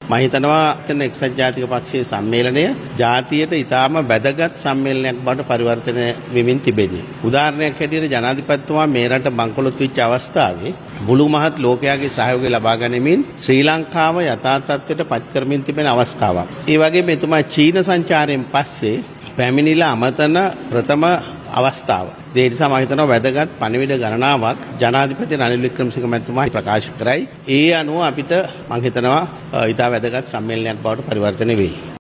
මම හිතනවා එතන එක්සත් ජාතික පක්ෂයේ සම්මේලනය ජාතියට ඉතාම වැදගත් සම්මේලනයක් බවට පරිවර්තනය වෙමින් තිබෙන්නේ. උදාහරණයක් හැටියට ජනාධිපතිතුමා මේ රට බංකොලොත් වෙච්ච අවස්ථාවේ මුළු මහත් ලෝකයාගේ සහයෝගය ලබා ගැනීමෙන් ශ්‍රී ලංකාව යථා තත්ත්වයට පත් කරමින් තිබෙන අවස්ථාවක්. ඒ වගේම එතුමා චීන සංචාරයෙන් පස්සේ පැමිණිලා අමතන ප්‍රථම අවස්ථාව. ඒ නිසා මම හිතනවා වැදගත් පණිවිඩ ගණනාවක් ජනාධිපති රනිල් වික්‍රමසිංහ මැතිතුමා ප්‍රකාශ කරයි. ඒ අනුව අපිට මම හිතනවා ඊට වැදගත් සම්මේලනයක් බවට පරිවර්තනය වෙයි.